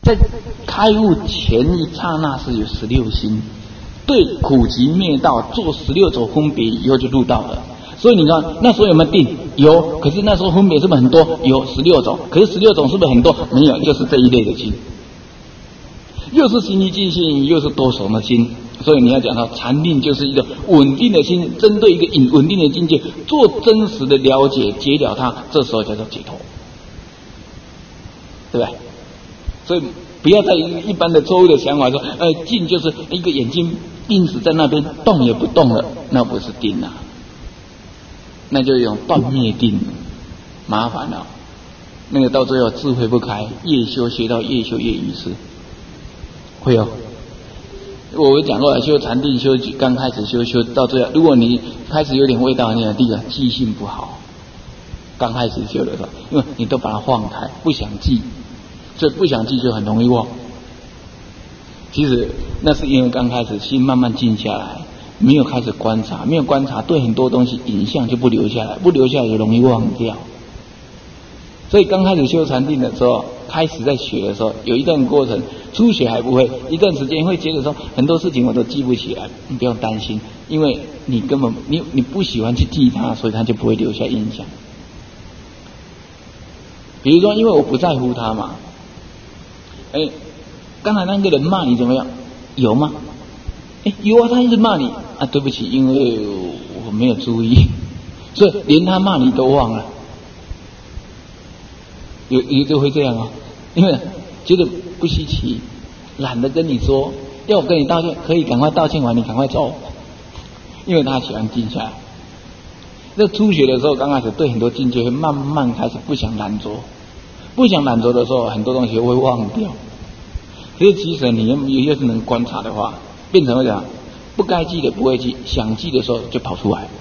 在开悟前一刹那是有16心，对苦集灭道做16种分别以后就入道了。所以你看那时候有没有定？有，可是那时候分别是不是很多？有16种，可是16种是不是很多？没有，就是这一类的心，又是心一境性，又是多种的心。所以你要讲到禅定就是一个稳定的心，针对一个稳定的境界做真实的了解，解了它，这时候叫做解脱，对吧？所以不要再一般的错误的想法说，静就是一个眼睛定死在那边，动也不动了，那不是定啊，那就用断灭定，麻烦了。那个到最后智慧不开，越修学到越修越愚痴，会哦。我讲过了，修禅定修刚开始修到最后，如果你开始有点味道，你第一个记性不好。刚开始修的时候，因为你都把它放开，不想记，所以不想记就很容易忘。其实那是因为刚开始心慢慢静下来，没有开始观察，没有观察，对很多东西影像就不留下来，不留下来就容易忘掉。所以刚开始修禅定的时候，开始在学的时候，有一段过程，初学还不会，一段时间会觉得说很多事情我都记不起来，你不用担心，因为你根本你不喜欢去记它，所以它就不会留下印象。比如说，因为我不在乎它嘛，刚才那个人骂你怎么样？有吗？有啊，他一直骂你啊，对不起，因为我没有注意，所以连他骂你都忘了。有就会这样啊，因为觉得不稀奇，懒得跟你说，要我跟你道歉，可以赶快道歉完，你赶快走，因为他喜欢静下来。那初学的时候，刚开始对很多境界会慢慢开始不想懒着，不想懒着的时候，很多东西会忘掉。可是其实你要是能观察的话，变成会讲不该记的不会记，想记的时候就跑出来。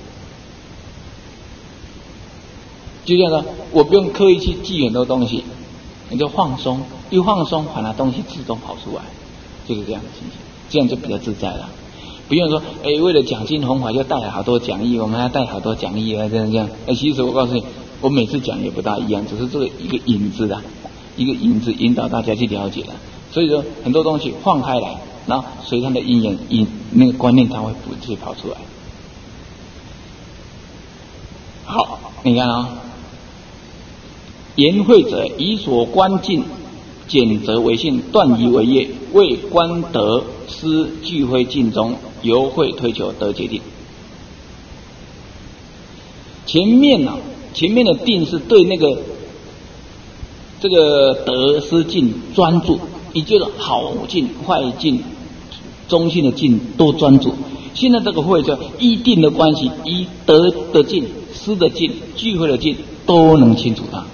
就这样说，我不用刻意去记很多东西，你就放松，一放松，把那东西自动跑出来，就是这样的情形，这样就比较自在了。不用说，为了讲经弘法就带好多讲义，我们还带好多讲义啊，这样。其实我告诉你，我每次讲也不大一样，只是这个一个引子啦，一个引子引导大家去了解了。所以说，很多东西放开来，然后随它的因缘那个观念，它会直接跑出来。好，你看啊。言会者以所观境简则为性，断疑为业，为观得失俱灰境中，由会推求得决定。前面的定是对那个这个得失境专注，也就是好境、坏境、中性的境都专注。现在这个会叫依定的关系，依得的境、失的境、聚会的境都能清楚它。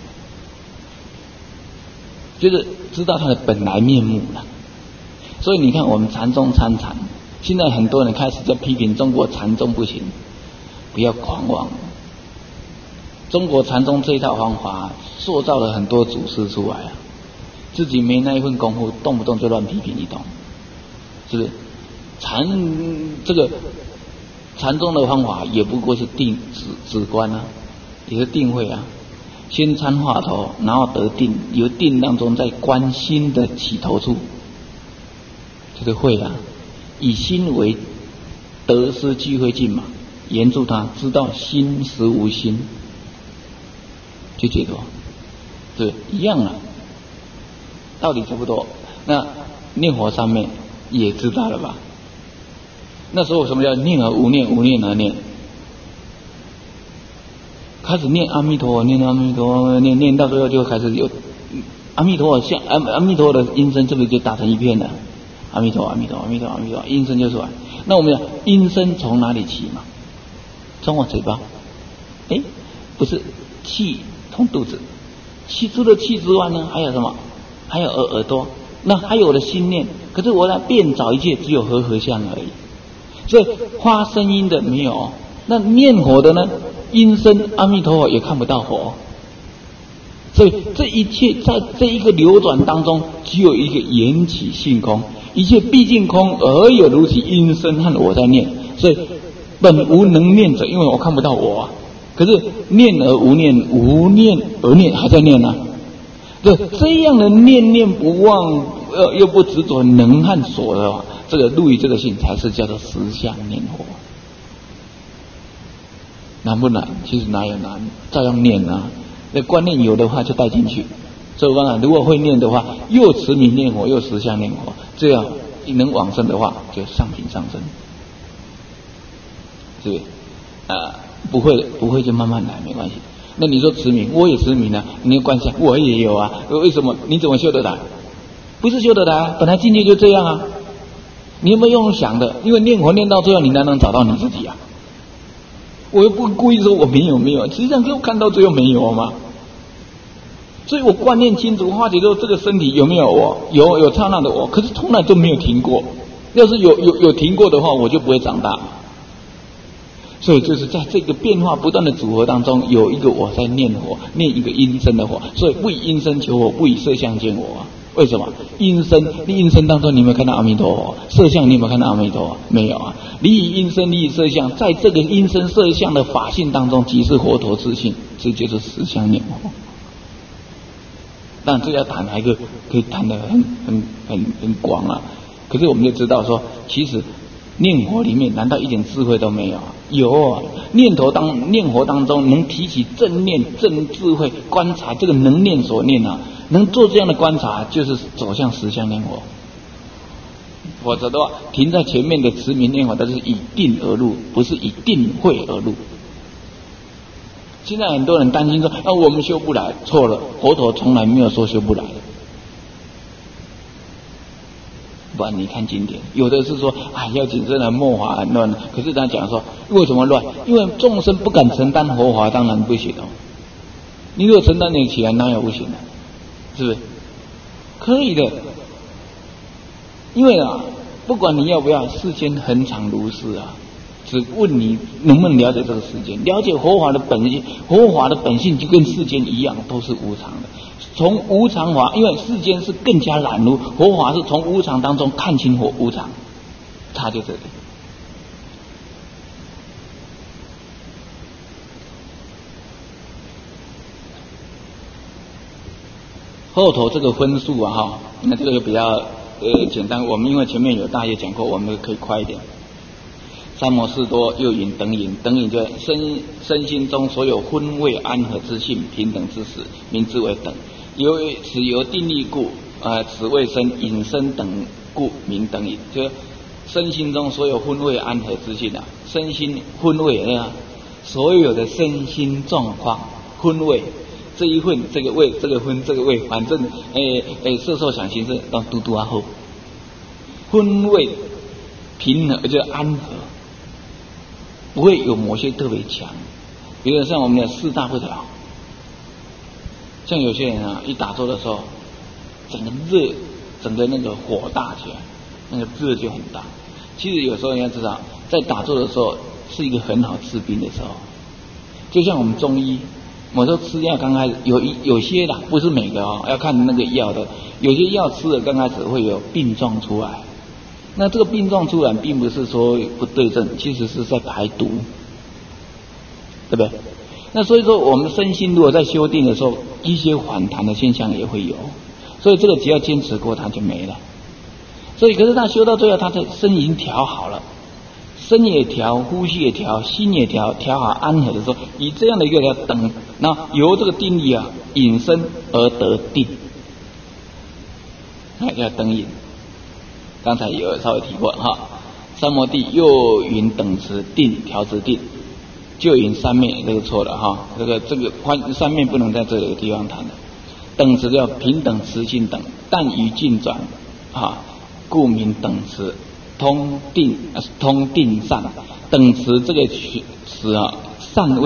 就是知道它的本来面目了。所以你看我们禅宗参禅，现在很多人开始在批评中国禅宗不行，不要狂妄。中国禅宗这一套方法塑造了很多祖师出来啊，自己没那一份功夫，动不动就乱批评一通，是不是？这个禅宗的方法也不过是止观啊，也是定慧啊。先参话头，然后得定，由定当中再观心的起头处，这个会啊，以心为得失俱灰境嘛，研究它，知道心实无心，就解脱，对，一样啊，道理差不多。那念佛上面也知道了吧？那时候什么叫念而无念，无念而念？开始念阿弥陀佛，念阿弥陀佛，念到最后就开始有阿弥陀佛，像阿弥陀佛的音声，这个就打成一片了。阿弥陀，阿弥陀，阿弥陀，阿弥陀，音声就出来。那我们讲音声从哪里起嘛？从我嘴巴？不是，气从肚子。除了气之外呢，还有什么？还有耳朵。那还有我的心念。可是我来遍找一切，只有和合相而已。所以发声音的没有。那念佛的呢？音声阿弥陀佛也看不到佛，所以这一切在这一个流转当中，只有一个缘起性空，一切毕竟空，而有如其音声和我在念，所以本无能念者，因为我看不到我啊。可是念而无念，无念而念还在念啊。对，这样的念念不忘， 又不执着能和所的话，这个入于这个性才是叫做实相念佛。难不难？其实哪有难，照样念啊。那观念有的话就带进去。所以我讲，如果会念的话，又持名念佛，又实相念佛，这样能往生的话，就上品上升，是不是？不会就慢慢来，没关系。那你说持名，我也持名啊，你有关系，我也有啊。为什么？你怎么修得来？不是修得来，本来境界就这样啊。你有没有用想的？因为念佛念到最后，你哪能找到你自己啊？我又不故意说我没有，实际上就看到最后没有嘛。所以我观念清楚，化解之后，这个身体有没有我？有刹那的我，可是从来都没有停过。要是有停过的话，我就不会长大。所以就是在这个变化不断的组合当中，有一个我在念佛，念一个阴身的佛。所以不以阴身求我，不以色相见我。为什么？阴身当中，你有没有看到阿弥陀佛？色相你有没有看到阿弥陀佛？没有啊。离以阴身，离以色相，在这个阴身色相的法性当中，即是佛陀自性，这就是实相念佛。但这要谈一个可以谈得很广啊。可是我们就知道说，其实念佛里面难道一点智慧都没有啊？有啊，念佛当中能提起正念、正智慧，观察这个能念所念啊，能做这样的观察，就是走向实相念佛。否则的话，停在前面的持名念佛，它是以定而入，不是以定慧而入。现在很多人担心说，我们修不来，错了，佛陀从来没有说修不来的。不然你看经典，有的是说要谨慎啊，末法很乱。可是他讲说，为什么乱？因为众生不敢承担佛法，当然不行哦。你如果承担得起来，哪有不行的？是不是？可以的。因为不管你要不要，世间恒常如是啊。只问你能不能了解这个世间，了解佛法的本性。佛法的本性就跟世间一样，都是无常的。从无常法，因为世间是更加染污，佛法是从无常当中看清无常，差就这里。后头这个分数那这个就比较简单。我们因为前面有大约讲过，我们可以快一点。三摩四多又云等引，等引就身心中所有昏味安和之性平等之时，名之为等。此由定力故，此谓身引身等故名等引。就身心中所有昏味安和之性身心昏味所有的身心状况昏味，这一混这个味，这个昏这个味，反正色受想行识都嘟嘟后，昏味平和就安和。不会有某些特别强，比如像我们的四大不调，像有些人一打坐的时候，整个热，整个那个火大起来，那个热就很大。其实有时候你要知道，在打坐的时候是一个很好治病的时候，就像我们中医，我说吃药刚开始有些啦，不是每个要看那个药的，有些药吃了刚开始会有病状出来。那这个病状出来，并不是说不对症，其实是在排毒，对不对？那所以说，我们身心如果在修定的时候，一些反弹的现象也会有，所以这个只要坚持过，它就没了。所以，可是他修到最后，他的身已经调好了，身也调，呼吸也调，心也调，调好安和的时候，以这样的一个等，那由这个定力引身而得定，那叫等引。刚才有稍微提过三摩地又云等持定调持定，就云三面这个错了这个三面不能在这里的地方谈的。等持叫平等持性等，但于境转故名等持。通定善，等持这个词善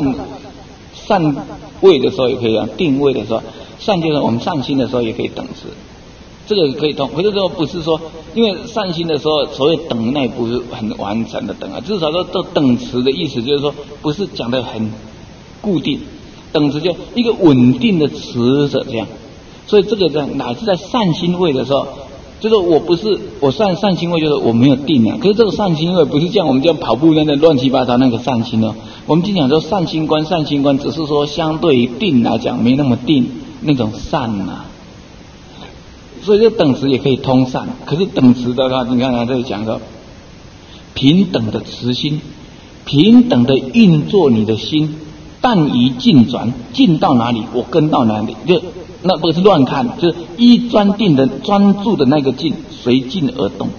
位的时候也可以定位的时候，善就是我们上心的时候也可以等持。这个可以通，可是说不是说，因为善心的时候，所谓等那不是很完整的等至少说都等持的意思就是说，不是讲的很固定，等持就一个稳定的持着这样，所以这个乃至在善心位的时候，就是我善心位就是我没有定可是这个善心位不是像我们这样跑步那个乱七八糟那个善心我们经常说善心观只是说相对于定来讲没那么定那种善所以这等持也可以通善。可是等持的话，你看他这里讲说，平等的持心，平等的运作你的心，但于境转，境到哪里，我跟到哪里，就那不是乱看，就是依专定的专注的那个境，随境而动。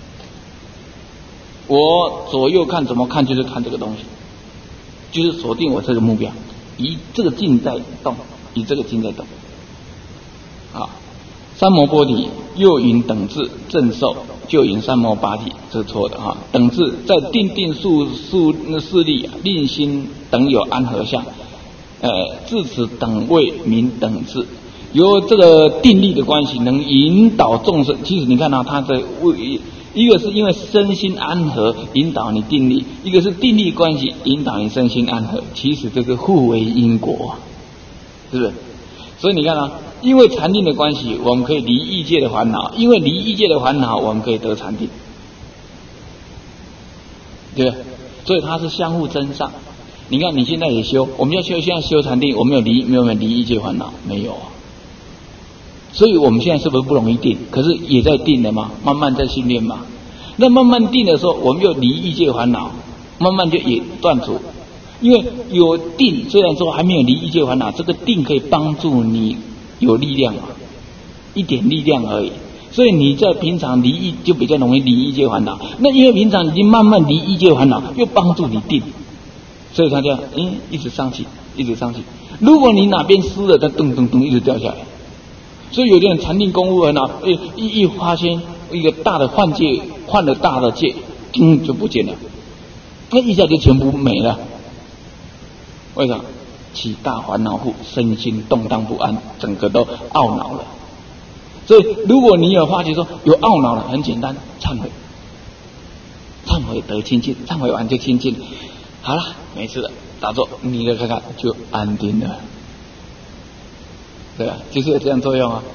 我左右看怎么看，就是看这个东西，就是锁定我这个目标，以这个境在动，以这个境在动。啊，三摩波提又云等至正受，就云三摩八体，这是错的哈。等至在定定数势力，令心等有安和相，至此等位名等至。由这个定力的关系，能引导众生。其实你看到他的一个是因为身心安和引导你定力，一个是定力关系引导你身心安和。其实这个互为因果，是不是？所以你看啊，因为禅定的关系，我们可以离欲界的烦恼；因为离欲界的烦恼，我们可以得禅定，对不对？所以它是相互增上。你看你现在也修，我们要修，现在修禅定，我们有没有离欲界烦恼？没有啊。所以我们现在是不是不容易定？可是也在定了嘛，慢慢在训练嘛。那慢慢定的时候，我们又离欲界烦恼，慢慢就也断除。因为有定，虽然说还没有离欲界烦恼，这个定可以帮助你有力量嘛，一点力量而已。所以你在平常离欲就比较容易离欲界烦恼。那因为平常已经慢慢离欲界烦恼，又帮助你定，所以他就一直上去，一直上去。如果你哪边失了，它咚咚咚一直掉下来。所以有的人禅定功夫很好，一发现一个大的幻界，换了大的界，就不见了，那一下就全部没了。为什么？起大烦恼户，身心动荡不安，整个都懊恼了。所以如果你有发觉说有懊恼了，很简单，忏悔，忏悔得清净，忏悔完就清净，好了，没事了，打坐，你的看看就安定了。对吧？就是有这样作用啊。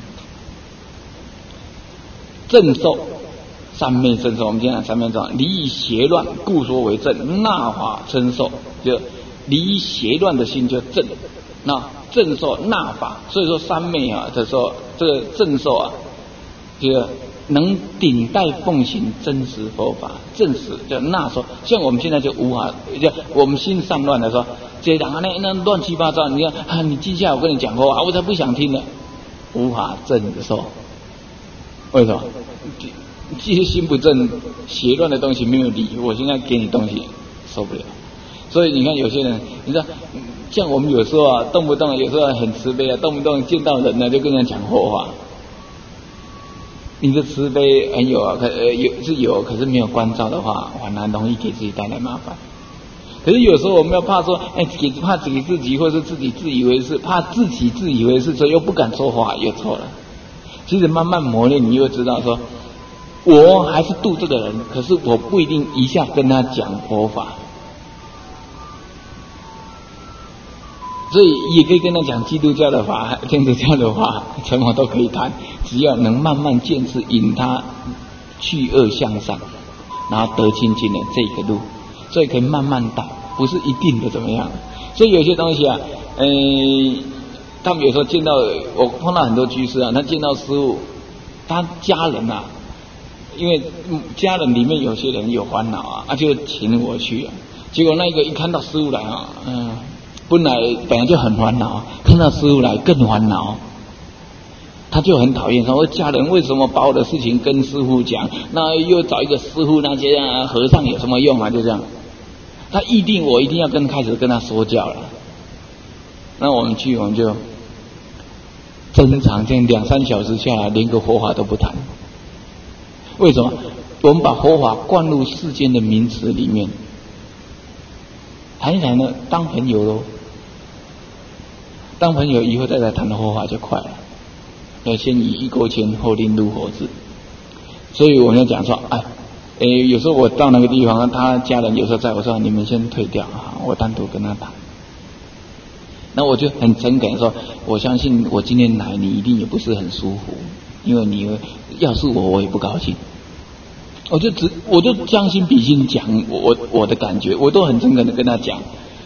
正受，三昧正受。我们今天讲三昧正受，离邪乱，故说为正。纳法称受，就离邪乱的心就正。那正受纳法，所以说三昧啊，这时候这个正受啊，这个能顶戴奉行真实佛法，正实叫纳受。像我们现在就无法，就我们心散乱的时候。这人那乱七八糟，你看你静下来，我跟你讲话我才不想听了，无法正受。为什么？这些心不正，邪乱的东西没有理，我现在给你东西受不了。所以你看有些人，你知道，像我们有时候啊，动不动有时候很慈悲啊，动不动见到人呢就跟人讲祸话。你的慈悲很有啊，可是没有关照的话，反而容易给自己带来麻烦。可是有时候我们要怕说，怕给自己，或是自己自以为是，怕自己自以为是，所以又不敢说话，又错了。其实慢慢磨练，你又知道说，我还是度这个人，可是我不一定一下跟他讲佛法，所以也可以跟他讲基督教的法、天主教的法，什么都可以谈，只要能慢慢见识，引他去恶向善，然后得清净的这个路。所以可以慢慢打，不是一定的怎么样。所以有些东西啊，他们有时候见到我碰到很多居士啊，他见到师父，他家人啊，因为家人里面有些人有烦恼啊，就请我去啊。结果那个一看到师父来啊，本来就很烦恼，看到师父来更烦恼。他就很讨厌，说我家人为什么把我的事情跟师父讲？那又找一个师父，那些和尚有什么用啊？就这样，他一定要开始跟他说教了。那我们就正常这样2-3小时下来，连个佛法都不谈。为什么？我们把佛法灌入世间的名词里面，谈一谈呢，当朋友咯。当朋友以后再来谈的佛法就快了。要先以一钩牵，后令入佛智。所以我们要讲说，有时候我到那个地方，他家人有时候在，我说你们先退掉啊，我单独跟他谈。那我就很诚恳说，我相信我今天来，你一定也不是很舒服，因为你要是我也不高兴。我就将心比心讲我的感觉，我都很诚恳的跟他讲。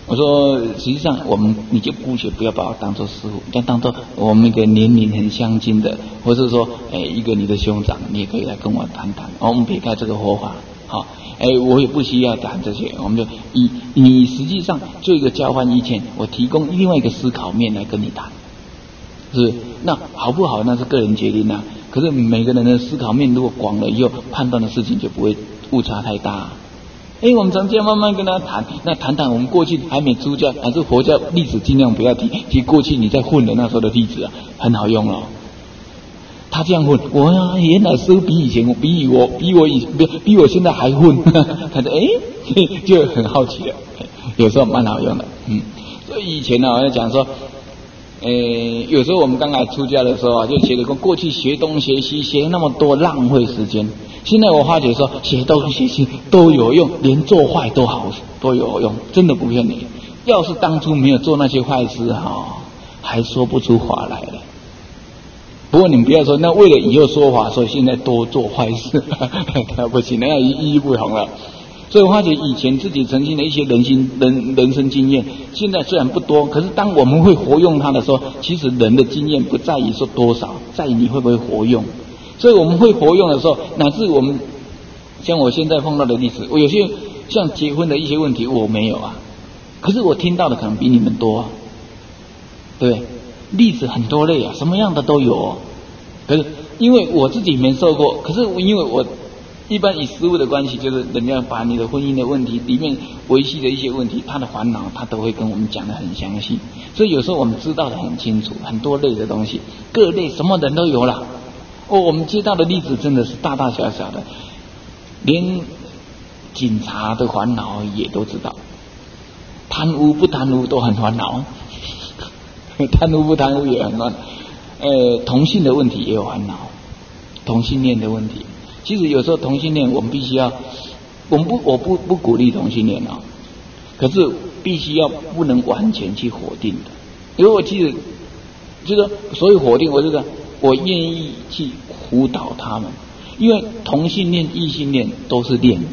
我说实际上你就姑且不要把我当做师父，就当做我们一个年龄很相近的，或是说一个你的兄长，你也可以来跟我谈谈。我们撇开这个佛法，好，我也不需要谈这些，我们就你实际上做一个交换意见，我提供另外一个思考面来跟你谈，是那好不好？那是个人决定啊。可是每个人的思考面如果广了以后，判断的事情就不会误差太大。我们从这样慢慢跟他谈，那谈谈我们过去还没出家还是佛教例子尽量不要提，其实过去你在混的那时候的例子啊，很好用哦。他这样混，我原来师父比以前比我现在还混，他说就很好奇了，有时候蛮好用的，所以以前呢，我在讲说，有时候我们刚来出家的时候啊，就觉得过去学东学西学那么多浪费时间。现在我发觉说学东学西都有用，连做坏都有用，真的不骗你。要是当初没有做那些坏事还说不出话来了。不过你们不要说，那为了以后说法，所以现在多做坏事，那不行，那意义不同了。所以我发觉以前自己曾经的一些人生经验，现在虽然不多，可是当我们会活用它的时候，其实人的经验不在于说多少，在于你会不会活用。所以我们会活用的时候，乃至我们像我现在碰到的例子，我有些像结婚的一些问题我没有啊，可是我听到的可能比你们多啊，对不对？例子很多类啊，什么样的都有哦。可是因为我自己没受过，可是因为我一般以师父的关系，就是人家把你的婚姻的问题里面维系的一些问题，他的烦恼他都会跟我们讲得很详细，所以有时候我们知道得很清楚，很多类的东西，各类什么人都有啦。我们接到的例子真的是大大小小的，连警察的烦恼也都知道，贪污不贪污都很烦恼，贪污不贪污也很烦恼，同性的问题也有烦恼，同性恋的问题，其实有时候同性恋我们必须要，我不鼓励同性恋可是必须要不能完全去否定的，因为我其实就是所以否定，我觉得我愿意去辅导他们，因为同性恋异性恋都是恋，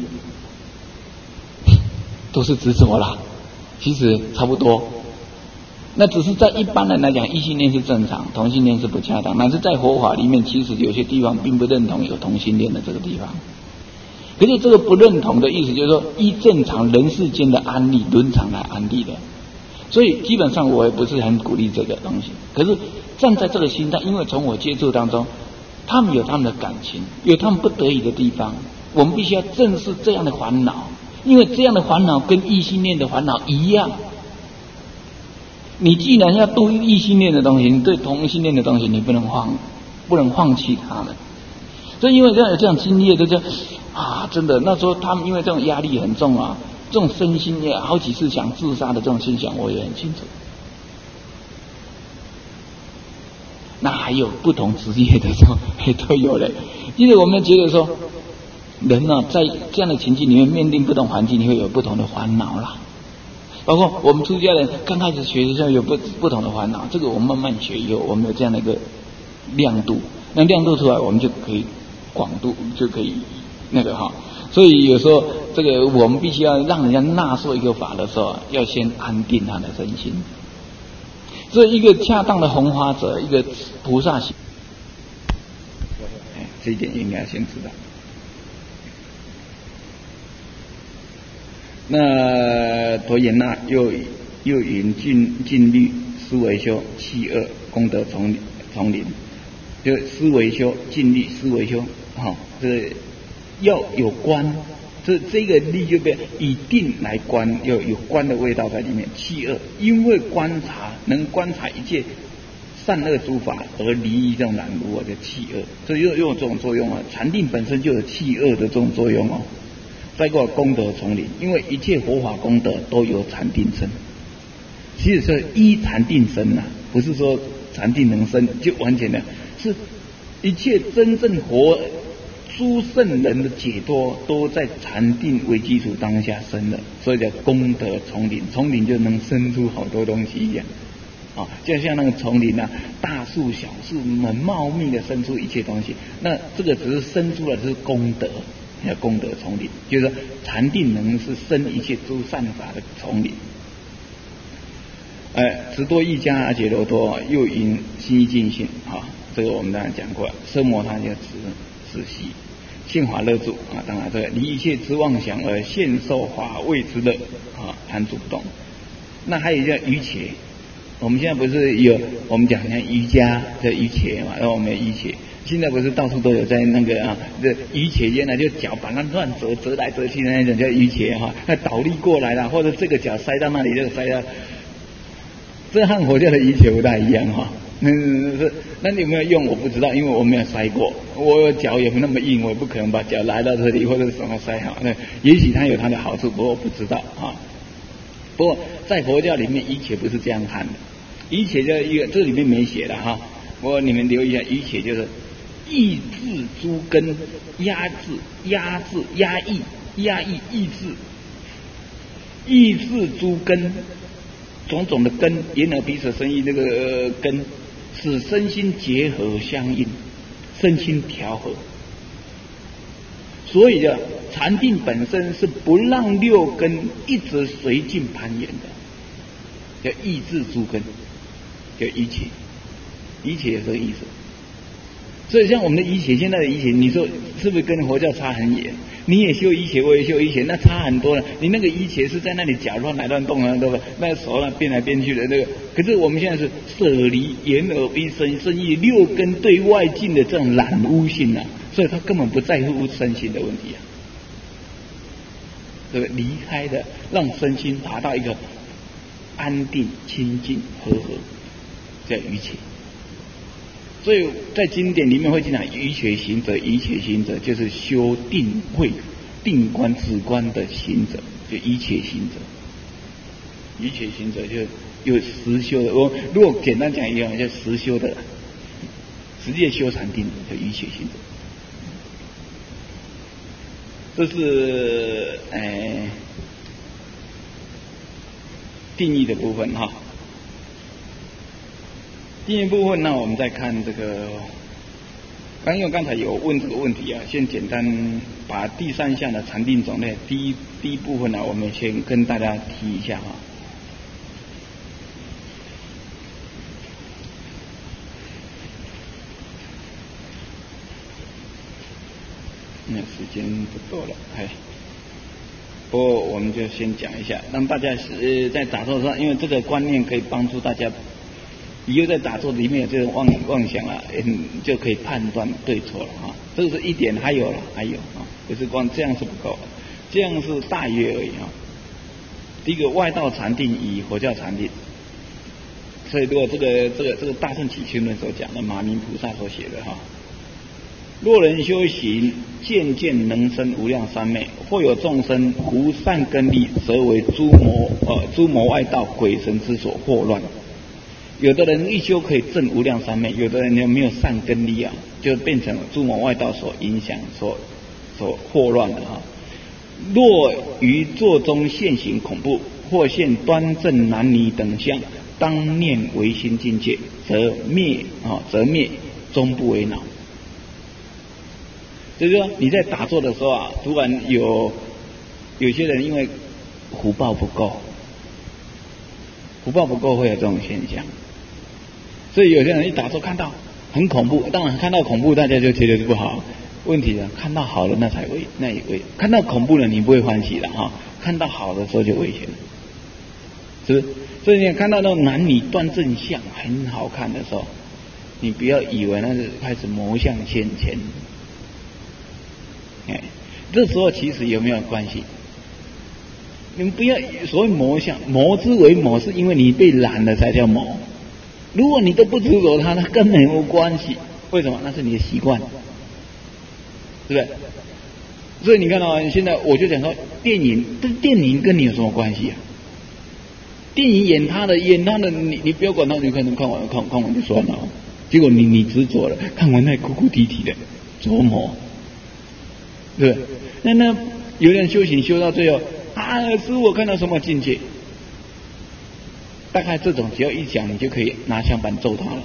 都是执着啦，其实差不多。那只是在一般人来讲，异性恋是正常，同性恋是不恰当。但是在佛法里面，其实有些地方并不认同有同性恋的这个地方。可是这个不认同的意思就是说，依正常人世间的安利伦常来安利的。所以基本上我也不是很鼓励这个东西。可是站在这个心态，因为从我接触当中，他们有他们的感情，有他们不得已的地方，我们必须要正视这样的烦恼，因为这样的烦恼跟异性恋的烦恼一样。你既然要度异性恋的东西，你对同性恋的东西你不能放弃他们。所以因为这样经历的就真的那时候他们因为这种压力很重啊，这种身心也好几次想自杀的这种现象我也很清楚。那还有不同职业的时候都有嘞。因为我们觉得说人在这样的情境里面面临不同环境，你会有不同的烦恼啦。包括我们出家人刚开始学的时候有不同的烦恼，这个我们慢慢学以后，我们有这样的一个亮度，那亮度出来，我们就可以广度就可以所以有时候这个我们必须要让人家纳受一个法的时候，要先安定他的身心。所以一个恰当的弘法者，一个菩萨行，这一点应该先知道。那陀衍那又云禁律思维修弃恶功德丛林，就思维修禁律思维修这要有观，这个律就变以定来观，要有观的味道在里面。弃恶，因为能观察一切善恶诸法而离异这种染污，就弃恶，所以又有这种作用禅定本身就有弃恶的这种作用再过功德丛林，因为一切佛法功德都有禅定生，其实是依禅定生不是说禅定能生就完全的，是一切真正活诸圣人的解脱都在禅定为基础当下生的，所以叫功德丛林，丛林就能生出好多东西一样就像那个丛林大树小树很茂密的生出一切东西，那这个只是生出来的是功德，叫功德丛林，就是说禅定能是生一切诸善法的丛林直多易家阿耨多多，又因心尽性啊，这个我们当然讲过了。奢摩他就止息，性法乐住啊，当然这个离一切之妄想而现受法味之乐啊，安住不动。那还有一个瑜伽，我们现在不是有我们讲像瑜伽的瑜伽嘛，然后我们有瑜伽。现在不是到处都有在那个这瑜伽间呢，就脚把它乱折来折去的那种叫瑜伽哈，那倒立过来了，或者这个脚塞到那里，这个塞到，这和佛教的瑜伽不大一样哈。那你有没有用？我不知道，因为我没有塞过，我脚也不那么硬，我也不可能把脚来到这里或者什么塞好。那也许它有它的好处，不过我不知道啊。不过在佛教里面，瑜伽不是这样看的，瑜伽就一个这里面没写的哈。不过你们留意一下，瑜伽就是抑制诸根，压抑抑制诸根，种种的根，眼耳鼻舌身意这个根，使身心结合相应，身心调和。所以的禅定本身是不让六根一直随境攀缘的，叫抑制诸根，叫瑜伽，瑜伽有这个意思。所以像我们的瑜伽，现在的瑜伽，你说是不是跟佛教差很远？你也修瑜伽，我也修瑜伽，那差很多了。你那个瑜伽是在那里脚乱来乱动啊，对吧？那手变来变去的那个。可是我们现在是舍离眼耳鼻身意六根对外境的这种染污性啊，所以他根本不在乎身心的问题啊，对不对？离开的，让身心达到一个安定、清净、和合，叫瑜伽。所以在经典里面会经常瑜伽行者，瑜伽行者就是修定慧、定观、止观的行者，就瑜伽行者。瑜伽行者就有实修的，我如果简单讲一样，就实修的，实际修禅定的叫瑜伽行者。这是定义的部分哈。第一部分呢，我们再看这个，因为刚才有问这个问题啊，先简单把第三项的禅定种类第一部分呢，我们先跟大家提一下哈。那时间不够了，不过我们就先讲一下，让大家在打坐上，因为这个观念可以帮助大家。以后在打坐里面有这种妄想啊，就可以判断对错了啊。这个是一点，还有啊，不是光这样是不够的，这样是大约而已啊。第一个外道禅定与佛教禅定，所以如果这个大乘起心论所讲的，马明菩萨所写的哈，若人修行渐渐能生无量三昧，或有众生无善根力，则为诸魔外道鬼神之所惑乱。有的人一修可以证无量三昧，有的人没有善根力啊，就变成诸魔外道所影响、所惑乱的哈。若于坐中现行恐怖，或现端正男女等相，当念唯心境界，则灭，终不为恼。就是说你在打坐的时候啊，突然有些人因为福报不够会有这种现象。所以有些人一打坐看到很恐怖，当然看到恐怖大家就觉得不好。问题呢，看到好了那也危，看到恐怖了你不会欢喜了哈，看到好的时候就危险了，是不是？所以你看到那种男女端正相很好看的时候，你不要以为那是开始魔相现前，这时候其实有没有关系？你们不要所谓魔相，魔之为魔，是因为你被染了才叫魔。如果你都不执着它，那根本没有关系。为什么？那是你的习惯，对不对？所以你看到现在我就讲说，电影跟你有什么关系啊？电影演他的，你不要管他，你看完就算了。结果你执着了，看完那哭哭啼啼的琢磨，对不对？那有人修行修到最后啊，师父我看到什么境界？大概这种只要一讲，你就可以拿香板揍他了。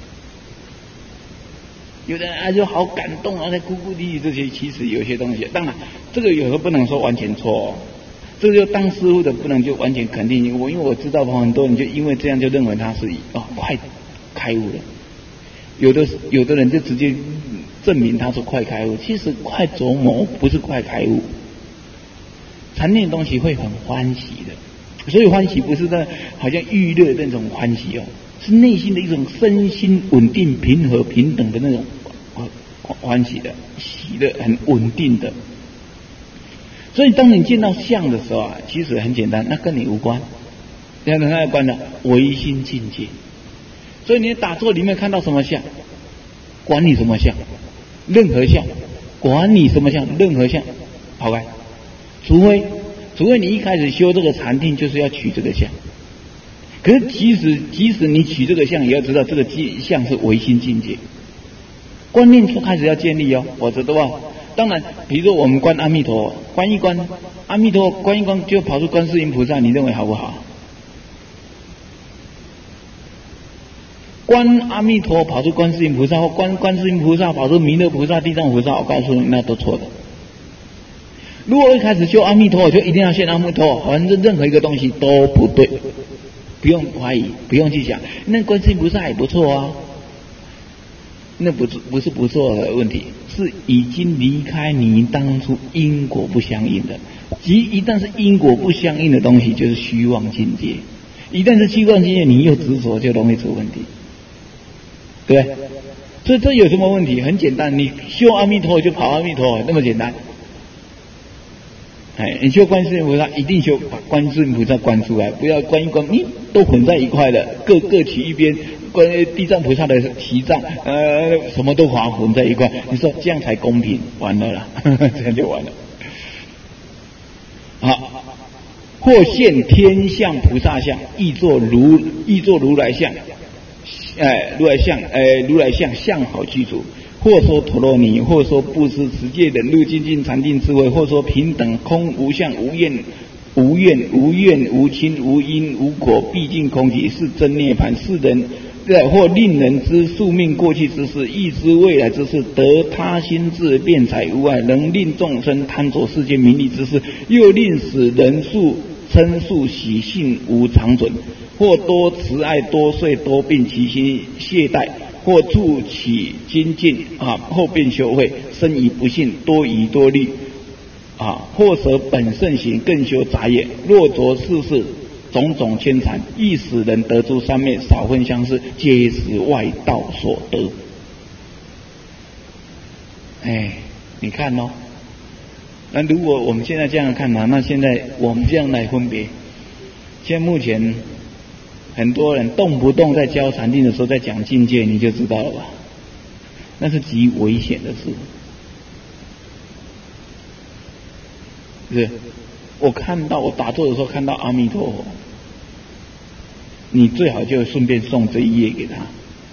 有的人就好感动啊，在哭哭啼啼这些，其实有些东西，当然这个有时候不能说完全错哦。 这就当师父的不能就完全肯定因为我知道很多人就因为这样就认为他是快开悟了，有的人就直接证明他是快开悟，其实快琢磨不是快开悟。禅定的东西会很欢喜的，所以欢喜不是在好像娱乐的那种欢喜是内心的一种身心稳定、平和、平等的那种欢喜的喜乐，很稳定的。所以当你见到相的时候其实很简单，那跟你无关，跟它有关的唯心境界。所以你打坐里面看到什么相，管你什么相，任何相，管你什么相，任何相，跑开。除非你一开始修这个禅定就是要取这个相，可是即使你取这个相，也要知道这个相是唯心境界，观念就开始要建立否则的话，当然，比如说我们观阿弥陀，观一观阿弥陀，观一观就跑出观世音菩萨，你认为好不好？观阿弥陀跑出观世音菩萨，或观世音菩萨跑出弥勒菩萨、地藏菩萨，我告诉你，那都错的。如果一开始修阿弥陀，我就一定要信阿弥陀，反正任何一个东西都不对，不用怀疑，不用去想。那观世音菩萨也不错那不是不错的问题，是已经离开你当初因果不相应的。一旦是因果不相应的东西，就是虚妄境界。一旦是虚妄境界，你又执着，就容易出问题，对不对？所以这有什么问题？很简单，你修阿弥陀就跑阿弥陀，那么简单。你修观世音菩萨，一定修把观世音菩萨观出来，不要观一观，都混在一块了，各取一边。观地藏菩萨的习藏，什么都混在一块，你说这样才公平？完了啦，这样就完了。好，或现天相菩萨相，亦作如来相，如来相相好具足。或说陀罗尼，或说布施、持戒、忍辱、精进、禅定、智慧，或说平等、空、无相、无愿、无怨、无亲、无因、无果，毕竟空寂，是真涅槃。是人或令人知宿命过去之事，亦知未来之事，得他心智，辩才无碍，能令众生贪着世间名利之事，又令使人数称数喜性无常准。或多慈爱，多睡，多病，其心懈怠。或助起精进后变修慧，生以不信，多疑多虑或舍本圣行，更修杂业。若着世事种种牵缠，亦使人得诸三昧，少分相似，皆是外道所得。你看那如果我们现在这样看那现在我们这样来分别，现在目前很多人动不动在教禅定的时候在讲境界，你就知道了吧？那是极危险的事。是我打坐的时候看到阿弥陀佛，你最好就顺便送这一页给他。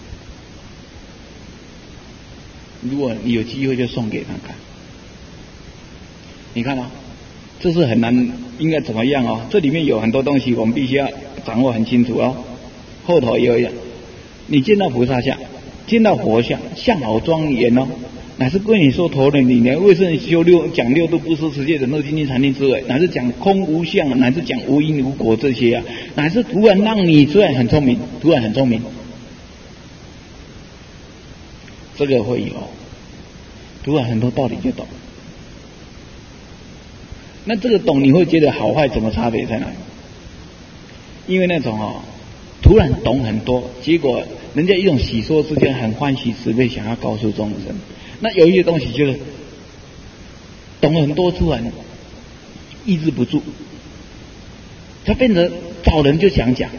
如果你有机会就送给他看。你看这是很难，应该怎么样这里面有很多东西我们必须要掌握很清楚后头也有一样，你见到菩萨像，见到佛像，相好庄严乃是跟你说陀罗尼，为什么讲六度布施持戒忍辱精进禅定智慧，乃是讲空无相，乃是讲无因无果这些乃是突然让你突然很聪明，这个会有，突然很多道理就懂。那这个懂你会觉得好坏怎么差别在哪里？因为那种突然懂很多，结果人家一种喜说之间很欢喜慈悲，想要告诉众生。那有一些东西就是懂很多，突然抑制不住，他变成找人就想讲，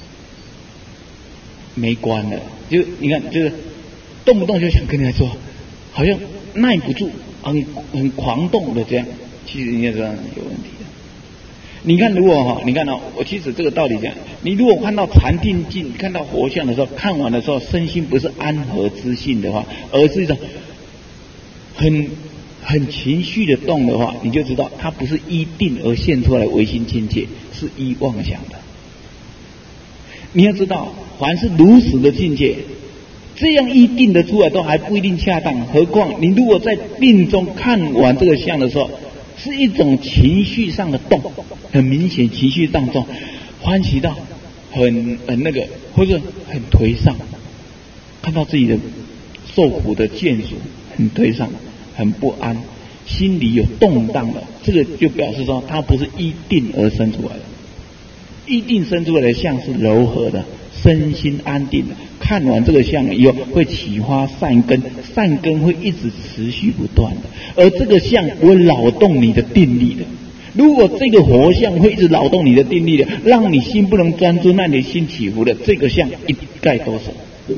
没关了。就你看，就是动不动就想跟人家说，好像耐不住，很狂动的这样。其实你也知道有问题的。你看，如果你看我其实这个道理讲，你如果看到禅定境，看到佛像的时候，看完的时候，身心不是安和之性的话，而是一种很情绪的动的话，你就知道它不是依定而现出来的唯心境界，是依妄想的。你要知道，凡是如实的境界，这样依定的出来都还不一定恰当，何况你如果在定中看完这个相的时候， 是一种情绪上的动，很明显情绪当中欢喜到很那个，或者很颓丧，看到自己的受苦的眷属很颓丧，很不安，心里有动荡了，这个就表示说它不是依定而生出来的，依定生出来的相是柔和的，身心安定的。看完这个相以后，会启发善根，善根会一直持续不断的，而这个相不会扰动你的定力的。如果这个活相会一直扰动你的定力的，让你心不能专注，让你心起伏的，这个相一概都是。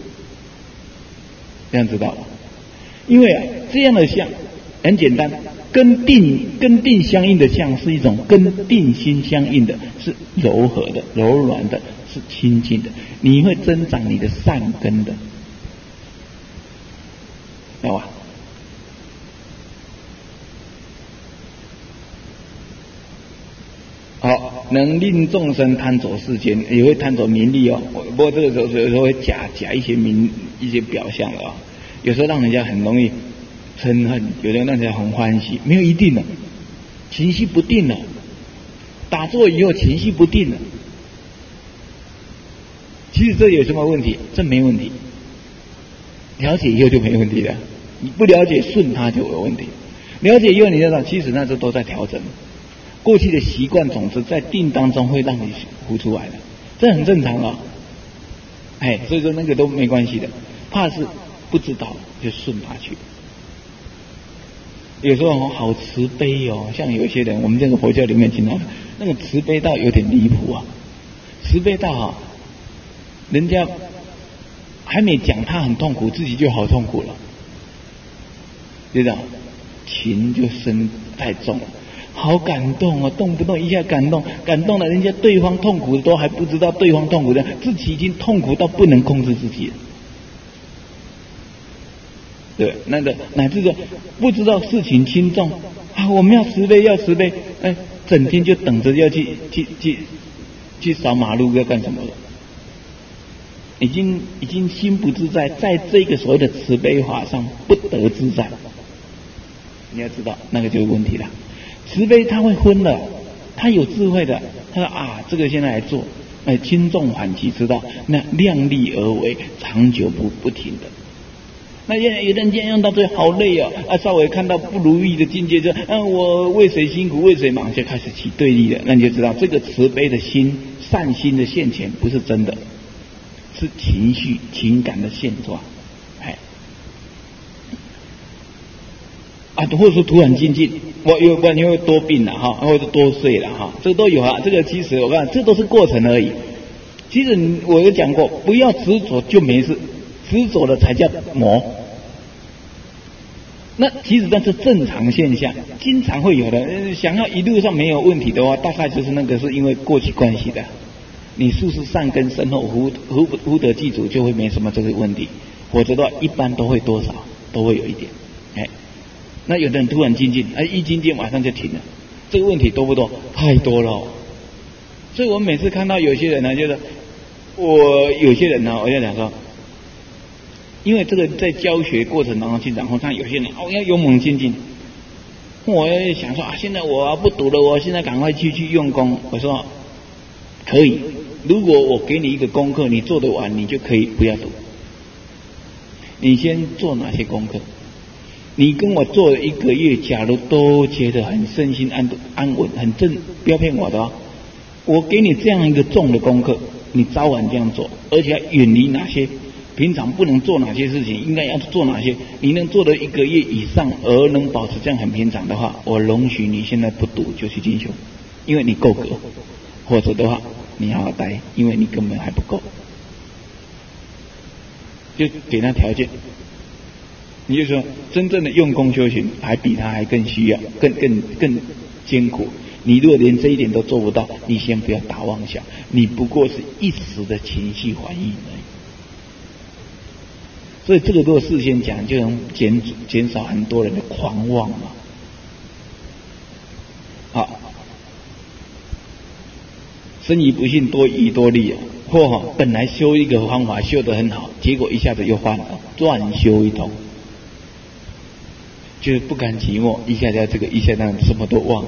这样知道吗？因为这样的相很简单，跟定相应的相是一种跟定心相应的，是柔和的、柔软的，是清净的，你会增长你的善根的，知道吧？好，能令众生贪着世间，也会贪着名利哦。不过这个时候有时候会假一些一些表象了啊、哦。有时候让人家很容易嗔恨，有的让人家很欢喜，没有一定的，情绪不定了。打坐以后情绪不定了，其实这有什么问题？这没问题，了解以后就没问题了。你不了解顺它就有问题，了解以后你知道，其实那时候都在调整。过去的习惯总是在定当中会让你浮出来的，这很正常啊、哦。所以说那个都没关系的，怕是不知道就顺它去。有时候好慈悲哦，像有些人，我们这个佛教里面经常那个慈悲到有点离谱啊，慈悲到啊，人家还没讲他很痛苦，自己就好痛苦了，对吧？情就生太重了。好感动哦，动不动一下感动了人家对方痛苦的都还不知道对方痛苦的，自己已经痛苦到不能控制自己了。对，那个乃至说不知道事情轻重啊，我们要慈悲，整天就等着要去扫马路要干什么了？已经心不自在，在这个所谓的慈悲法上不得自在。你要知道，那个就是问题了。慈悲他会分的，他有智慧的，他说啊，这个现在来做，轻重缓急知道，那量力而为，长久不停的。那有的人用到最后好累哦，稍微看到不如意的境界就，我为谁辛苦为谁忙，就开始起对立了。那你就知道，这个慈悲的心、善心的现前不是真的，是情绪、情感的现状。或者说突然精进，不然你会多病了哈，或者多睡了哈，这个都有啊。这个其实我看这都是过程而已。其实我有讲过，不要执着就没事，执着了才叫魔。那其实那是正常现象，经常会有的。想要一路上没有问题的话，大概就是那个是因为过去关系的。你术士善根深厚，福德具足，就会没什么这个问题。否则的话，一般都会多少都会有一点。那有的人突然精进，一精进马上就停了，这个问题多不多？太多了、哦。所以我每次看到有些人呢，就是有些人呢，我就讲说，因为这个在教学过程当中去，然后看有些人要勇猛精进，我也想说现在我不读了，我现在赶快去用功。我说可以，如果我给你一个功课，你做得完，你就可以不要读。你先做哪些功课？你跟我做了1个月，假如都觉得很身心安稳，很正，不要骗我的哦。我给你这样一个重的功课，你早晚这样做，而且要远离哪些平常不能做哪些事情，应该要做哪些。你能做到1个月以上，而能保持这样很平常的话，我容许你现在不读就去进修，因为你够格。或者的话，你好好待，因为你根本还不够，就给他条件。你就说，真正的用功修行，还比他还更需要，更艰苦。你如果连这一点都做不到，你先不要打妄想，你不过是一时的情绪反应而已。所以这个如果事先讲，就能减少很多人的狂妄嘛。好，生以不信，多疑多虑啊。或本来修一个方法修得很好，结果一下子又换了，乱修一通。 就是不甘寂寞，一下这个，一下那什么都忘了。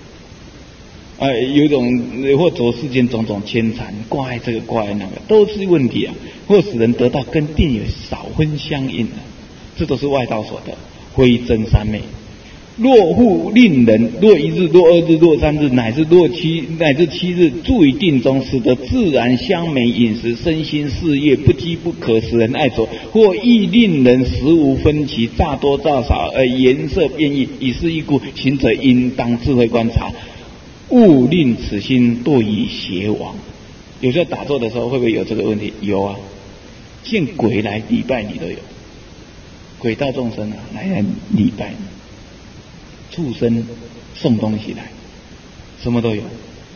有种或走世间种种牵缠，挂碍这个挂碍那个，都是问题啊，或使人得到跟定有少分相应的，这都是外道所得，非真三昧。若复令人若一日、若二日、若三日，乃至七日，住于定中，使得自然香美饮食，身心事业不饥不渴，使人爱着；或亦令人食无分歧，乍多乍少，颜色变异。以是一故，行者应当智慧观察，勿令此心堕于邪妄。有时候打坐的时候会不会有这个问题？有啊，见鬼来礼拜你都有，鬼道众生啊来礼拜你。畜生送东西来，什么都有。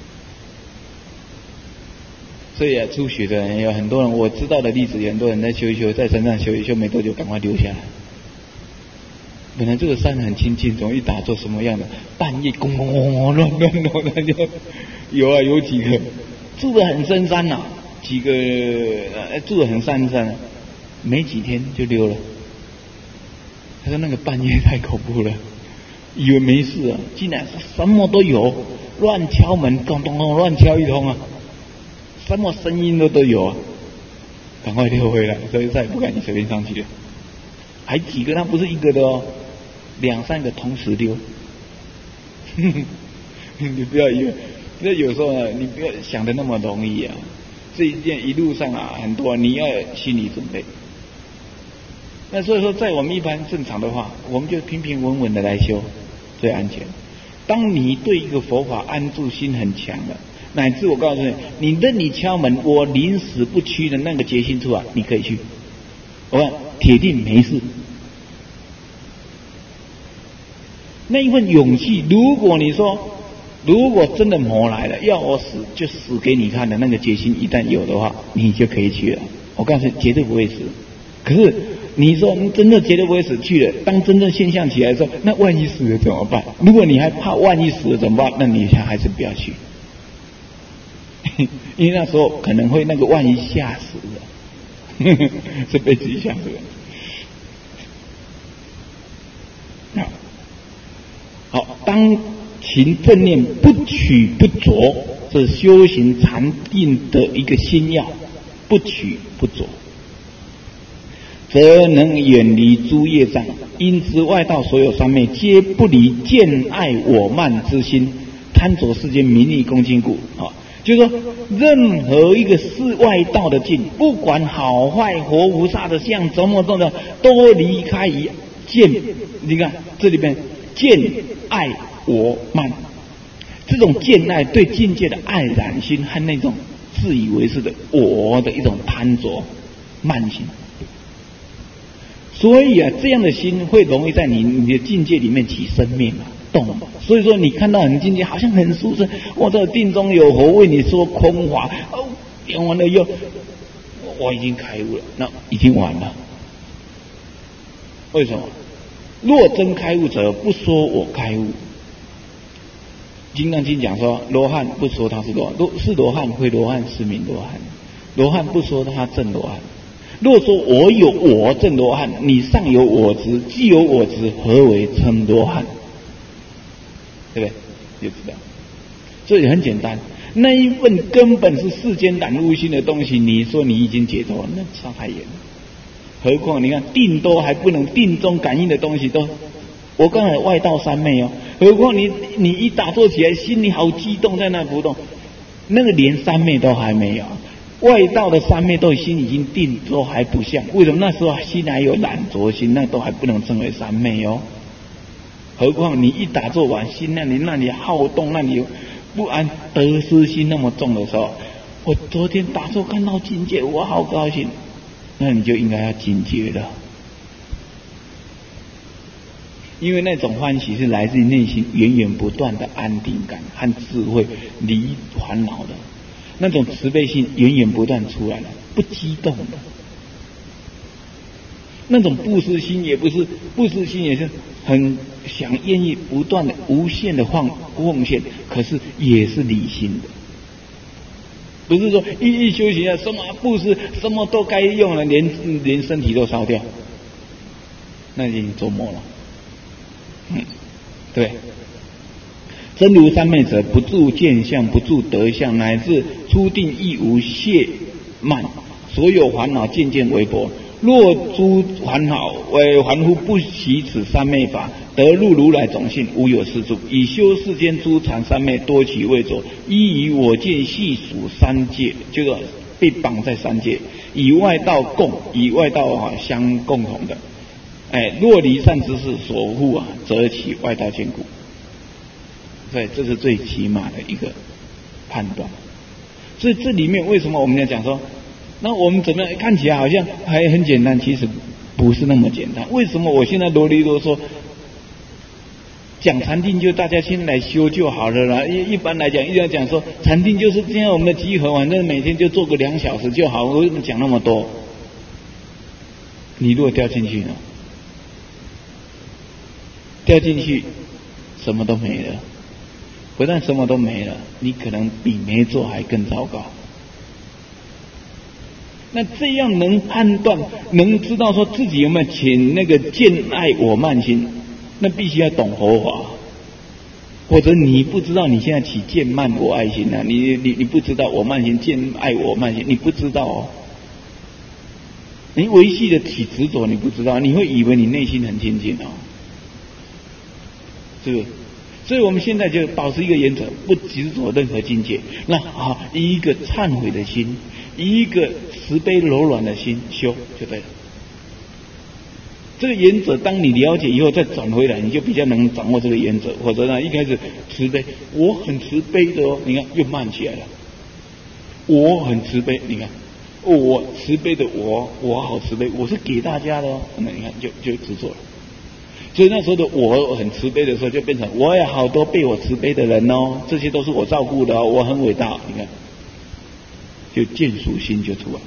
所以初学的人有很多人，我知道的例子，有很多人在修一修，在山上修一修没多久，赶快留下来。本来这个山很清净，容易打坐什么样的？半夜轰轰轰轰乱的就有啊，有几个住得很深山呐，几个住得很深山，没几天就溜了。他说那个半夜太恐怖了。以为没事啊，竟然什么都有，乱敲门，咚咚咚，乱敲一通啊，什么声音都有啊，赶快溜回来，所以再也不敢你随便上去了。还几个，他不是一个的哦，2、3个同时溜。你不要以为，那有时候呢，你不要想的那么容易啊。这一件一路上啊，很多你要有心理准备。那所以说，在我们一般正常的话，我们就平平稳稳的来修，最安全。当你对一个佛法安住心很强了，乃至我告诉你，你任你敲门，我临死不屈的那个决心出来，你可以去，我看铁定没事。那一份勇气，如果你说，如果真的魔来了，要我死就死给你看的那个决心，一旦有的话，你就可以去了。我告诉你，绝对不会死。可是你说你真的绝对不会死去了，当真正现象起来的时候，那万一死了怎么办？如果你还怕万一死了怎么办？那你还是不要去，因为那时候可能会那个万一吓死了，是被自己吓死了。好，当勤正念不取不着，这是修行禅定的一个心要，不取不着。则能远离诸业障，因之外道所有三昧，皆不离见爱我慢之心，贪着世间名利恭敬故。就是说，任何一个是外道的境，不管好坏活菩萨的相怎么的，都离开于见。你看这里边见爱我慢，这种见爱对境界的爱染心和那种自以为是的我的一种贪着慢心。所以啊，这样的心会容易在你的境界里面起生灭嘛，动嘛。所以说，你看到很境界，好像很舒适，我这定中有佛为你说空话，讲完了又，我已经开悟了，那已经完了。为什么？若真开悟者，不说我开悟。金刚经讲说，罗汉不说他是罗汉，是罗汉会罗汉是名罗汉，罗汉不说他正罗汉。若说我有我正罗汉，你尚有我执，既有我执，何为称罗汉？对不对？就知道。所以很简单，那一份根本是世间染污心的东西，你说你已经解脱了，那差太远了。何况你看定都还不能，定中感应的东西都，我刚才外道三昧哦。何况你一打坐起来，心里好激动，在那不动，那个连三昧都还没有。外道的三昧都心已经定，都还不像。为什么那时候心还有染着心，那都还不能称为三昧哦。何况你一打坐完，心那里好动，那里不安得失心那么重的时候，我昨天打坐看到境界，我好高兴，那你就应该要警觉了。因为那种欢喜是来自于内心源源不断的安定感和智慧，离烦恼的。那种慈悲心源源不断出来了，不激动的。那种布施心也不是，布施心也是很愿意不断的无限的奉献，可是也是理性的。不是说一修行啊，什么布施什么都该用了，连身体都烧掉，那已经做魔了。 对。真如三昧者，不住见相，不住得相，乃至初定亦无懈慢，所有烦恼渐渐微薄。若诸烦恼为凡夫不习此三昧法，得入如来种性，无有是处。以修世间诸禅三昧，多其未着。依于我见细数三界，就是被绑在三界，以外道共，以外道相共同的。若离善知识所护则其外道坚固。所以这是最起码的一个判断。所以这里面为什么我们要讲说，那我们怎么样看起来好像还很简单，其实不是那么简单。为什么我现在啰里啰嗦讲禅定，就大家先来修就好了啦？一般来讲，一定要讲说禅定就是这样，我们的集合，反正每天就做个2小时就好。为什么讲那么多？你如果掉进去呢？掉进去，什么都没了。不但什么都没了，你可能比没做还更糟糕。那这样能判断，能知道说自己有没有起那个见爱我慢心，那必须要懂佛法。或者你不知道你现在起见慢我爱心啊，你不知道我慢心见爱我慢心，你不知道哦。你维系的起执着，你不知道，你会以为你内心很清净哦，是不是？所以我们现在就保持一个原则，不执着任何境界。那以一个忏悔的心，以一个慈悲柔软的心修就对了。这个原则，当你了解以后再转回来，你就比较能掌握这个原则。或者呢，一开始慈悲，我很慈悲的哦，你看又慢起来了。我很慈悲，你看，我慈悲的我好慈悲，我是给大家的哦，那你看就执着了。所以那时候的我很慈悲的时候，就变成我有好多被我慈悲的人哦，这些都是我照顾的哦，我很伟大。你看，就见属心就出来，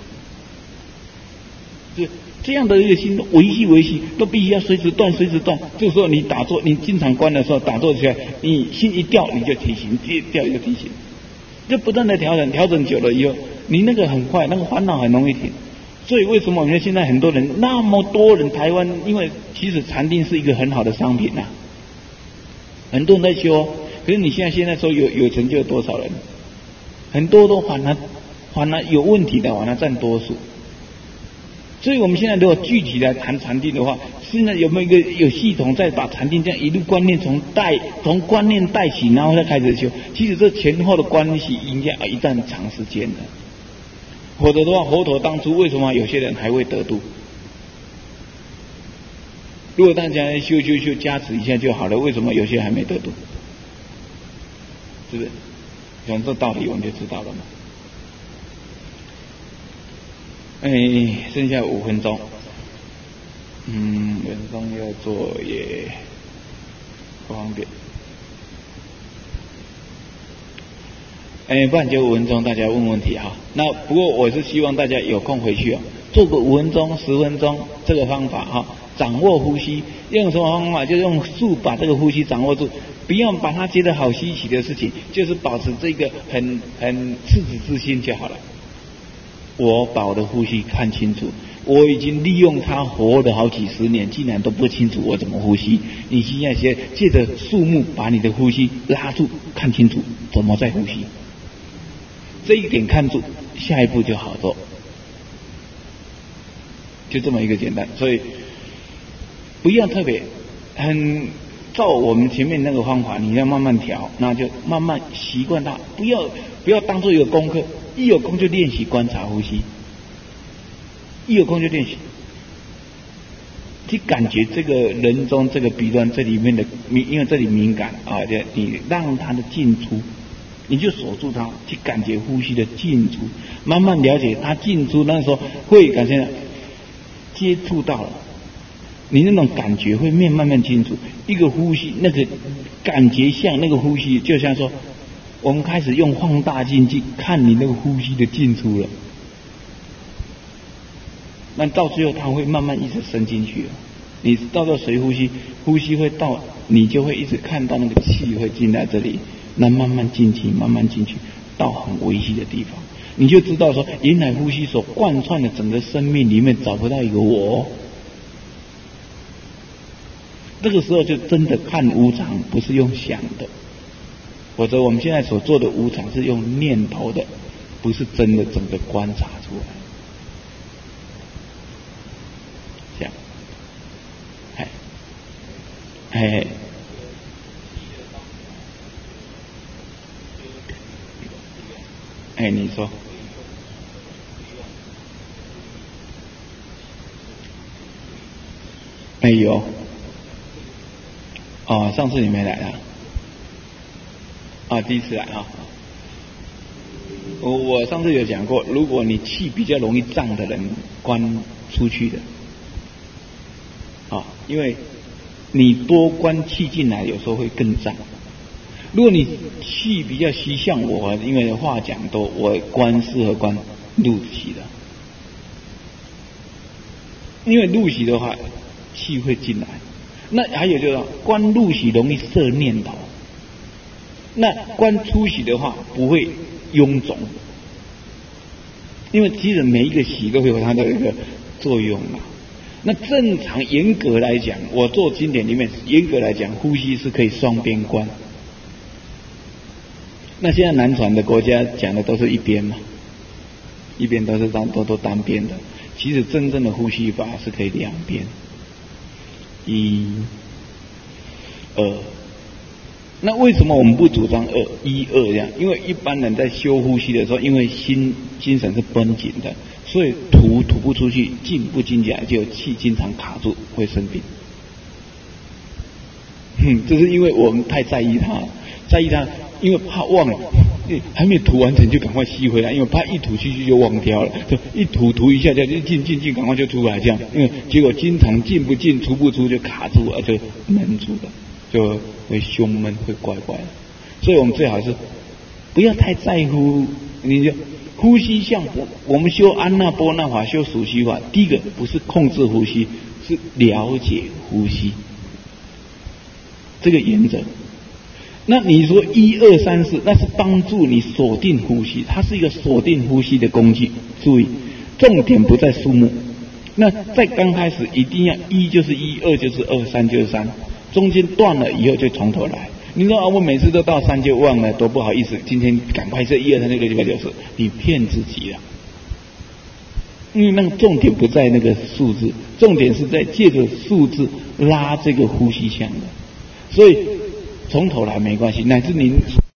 是这样的一个心，维系都必须要随时断。这个时候你打坐，你经常关的时候打坐起来，你心一掉你就提醒，掉一个提醒，就不断的调整久了以后，你那个很快，那个烦恼很容易停。所以为什么我们现在很多人那么多人台湾，因为其实禅定是一个很好的商品啊，很多人在修，可是你现在说有成就多少人？很多都反而有问题的，反而占多数。所以我们现在如果具体来谈禅定的话，现在有没有一个有系统在把禅定这样一路观念从观念带起，然后再开始修？其实这前后的关系应该一段长时间的。否则的话，佛陀当初为什么有些人还会得度？如果大家修加持一下就好了，为什么有些还没得度？是不是？讲这道理我们就知道了嘛。剩下5分钟，文章要做也不方便。不然就5分钟，大家问问题哈。那不过我是希望大家有空回去做个5分钟、10分钟这个方法哈，掌握呼吸。用什么方法？就用术把这个呼吸掌握住，不要把它觉得好稀奇的事情，就是保持这个很赤子之心就好了。我把我的呼吸看清楚，我已经利用它活了好几十年，竟然都不清楚我怎么呼吸。你现在借着树木把你的呼吸拉住，看清楚怎么在呼吸。这一点看住，下一步就好做，就这么一个简单。所以不要特别照我们前面那个方法，你要慢慢调，那就慢慢习惯它，不要当做一个功课，一有空就练习观察呼吸，一有空就练习，去感觉这个人中这个鼻端这里面的因为这里敏感你让它的进出。你就锁住它，去感觉呼吸的进出，慢慢了解它进出。那时候会感觉接触到了，你那种感觉会慢慢清楚。一个呼吸，那个感觉像那个呼吸，就像说，我们开始用放大镜去看你那个呼吸的进出了。那到最后，它会慢慢一直伸进去了。你到时候随呼吸，呼吸会到，你就会一直看到那个气会进来这里。那慢慢进去，到很微细的地方，你就知道说，原来呼吸所贯穿的整个生命里面找不到一个我。 这个时候就真的看无常，不是用想的。否则我们现在所做的无常是用念头的，不是真的整个观察出来。这样，你说。有。上次你没来啊？第一次来啊。我上次有讲过，如果你气比较容易胀的人，观出去的。因为你多观气进来，有时候会更胀。如果你气比较虚，像我，因为话讲多，我适合观入息的。因为入息的话，气会进来。那还有就是观入息容易摄念头，那观出息的话不会臃肿，因为其实每一个息都会有它的一个作用嘛。那正常严格来讲，我做经典里面严格来讲，呼吸是可以双边观。那现在南传的国家讲的都是一边嘛，一边都是都单边的。其实真正的呼吸法是可以两边。1、2，那为什么我们不主张1、2这样？因为一般人在修呼吸的时候，因为精神是绷紧的，所以吐不出去，进不进来，就有气经常卡住，会生病。这是因为我们太在意它，因为怕忘了，还没吐完成就赶快吸回来，因为怕一吐气就忘掉了，就一吐一下就进，赶快就出来这样，因为结果经常进不进出不出就卡住了，就闷住了，就会胸闷，会怪怪的。所以我们最好是不要太在乎，你就呼吸像我们修安那波那法，修数息法，第一个不是控制呼吸，是了解呼吸这个原则。那你说1、2、3、4，那是帮助你锁定呼吸，它是一个锁定呼吸的工具。注意，重点不在数目。那在刚开始一定要1就是1， 2就是2， 3就是3，中间断了以后就从头来。你说我每次都到3就忘了，多不好意思，今天赶快是1、2、3、6、7、8、9、10，你骗自己了。因为那个重点不在那个数字，重点是在借着数字拉这个呼吸项的，所以从头来没关系，乃至您